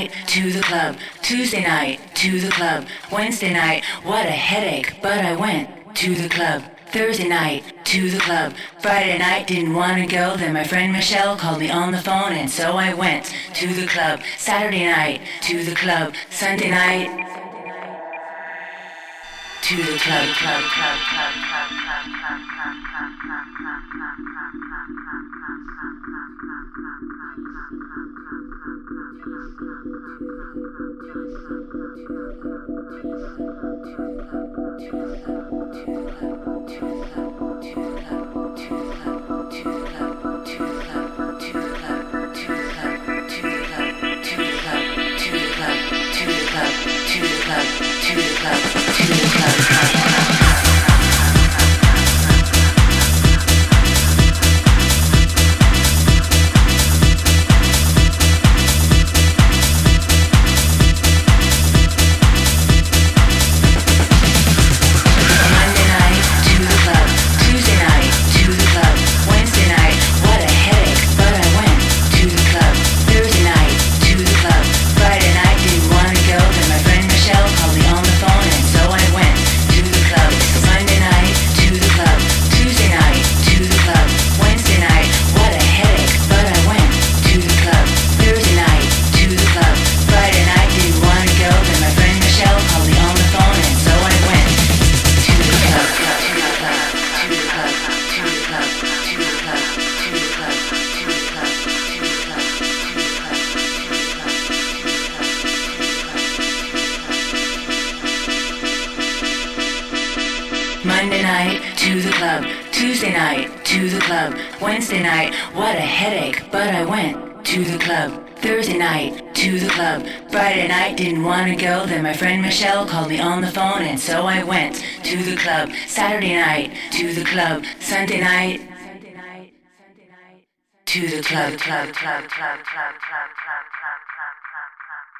night, to the club. Tuesday night, to the club. Wednesday night, what a headache, but I went to the club. Thursday night, to the club. Friday night, didn't want to go. Then my friend Michelle called me on the phone, and so I went to the club. Saturday night, to the club. Sunday night, to the club, club, club, club, club, club, club, club, club, club, club, club, Monday night, to the club. Tuesday night, to the club. Wednesday night, what a headache, but I went to the club. Thursday night, to the club. Friday night, didn't want to go. Then my friend Michelle called me on the phone, and so I went to the club. Saturday night, to the club. Sunday night, to the club, club, club, club, club, club, club, club, club, club, club.